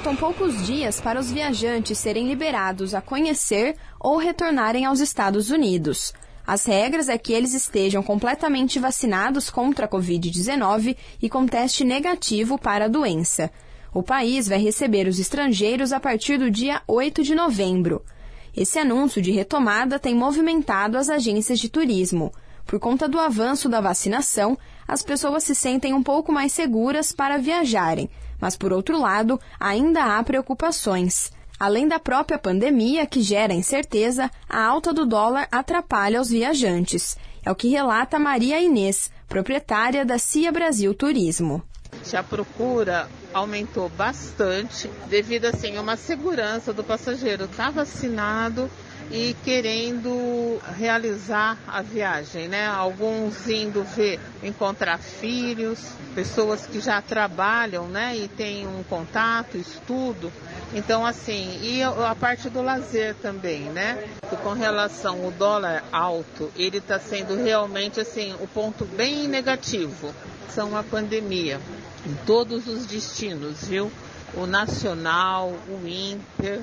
Faltam poucos dias para os viajantes serem liberados a conhecer ou retornarem aos Estados Unidos. As regras é que eles estejam completamente vacinados contra a Covid-19 e com teste negativo para a doença. O país vai receber os estrangeiros a partir do dia 8 de novembro. Esse anúncio de retomada tem movimentado as agências de turismo. Por conta do avanço da vacinação, as pessoas se sentem um pouco mais seguras para viajarem, mas, por outro lado, ainda há preocupações. Além da própria pandemia, que gera incerteza, a alta do dólar atrapalha os viajantes. É o que relata Maria Inês, proprietária da CIA Brasil Turismo. A procura aumentou bastante devido a uma segurança do passageiro estar vacinado e querendo realizar a viagem, né? Alguns indo encontrar filhos, pessoas que já trabalham, né? E têm um contato, estudo. Então, e a parte do lazer também, né? E com relação ao dólar alto, ele está sendo realmente, o ponto bem negativo. São a pandemia em todos os destinos, viu? O nacional, o Inter,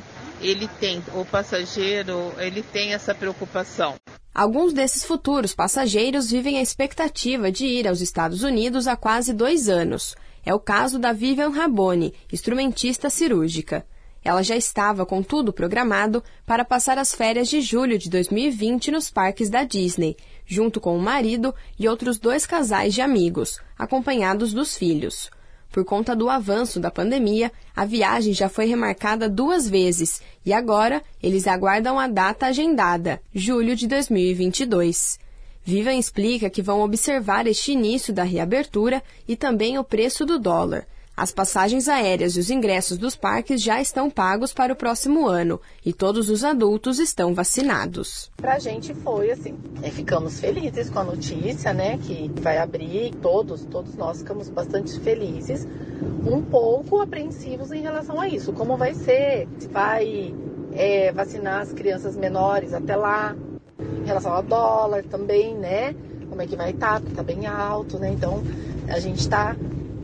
o passageiro, ele tem essa preocupação. Alguns desses futuros passageiros vivem a expectativa de ir aos Estados Unidos há quase 2 anos. É o caso da Vivian Raboni, instrumentista cirúrgica. Ela já estava com tudo programado para passar as férias de julho de 2020 nos parques da Disney, junto com o marido e outros 2 casais de amigos, acompanhados dos filhos. Por conta do avanço da pandemia, a viagem já foi remarcada 2 vezes e agora eles aguardam a data agendada, julho de 2022. Vivian explica que vão observar este início da reabertura e também o preço do dólar. As passagens aéreas e os ingressos dos parques já estão pagos para o próximo ano e todos os adultos estão vacinados. Pra gente foi ficamos felizes com a notícia, né, que vai abrir, todos nós ficamos bastante felizes, um pouco apreensivos em relação a isso, como vai ser, se vai vacinar as crianças menores até lá, em relação ao dólar também, né, como é que vai estar, porque tá bem alto, né, então a gente tá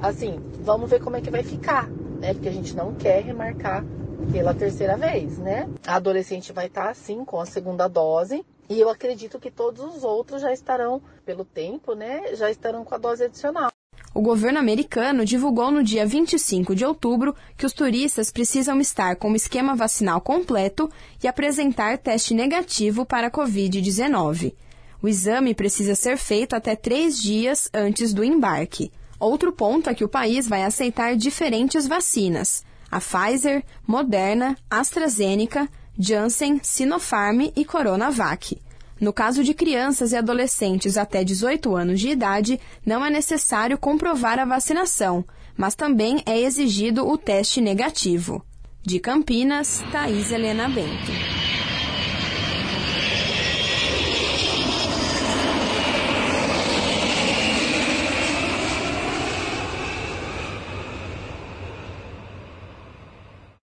vamos ver como é que vai ficar, né? Porque a gente não quer remarcar pela 3ª vez, né? A adolescente vai estar, com a 2ª dose. E eu acredito que todos os outros já estarão, pelo tempo, né? Já estarão com a dose adicional. O governo americano divulgou no dia 25 de outubro que os turistas precisam estar com o esquema vacinal completo e apresentar teste negativo para a Covid-19. O exame precisa ser feito até 3 dias antes do embarque. Outro ponto é que o país vai aceitar diferentes vacinas: a Pfizer, Moderna, AstraZeneca, Janssen, Sinopharm e Coronavac. No caso de crianças e adolescentes até 18 anos de idade, não é necessário comprovar a vacinação, mas também é exigido o teste negativo. De Campinas, Thaís Helena Bento.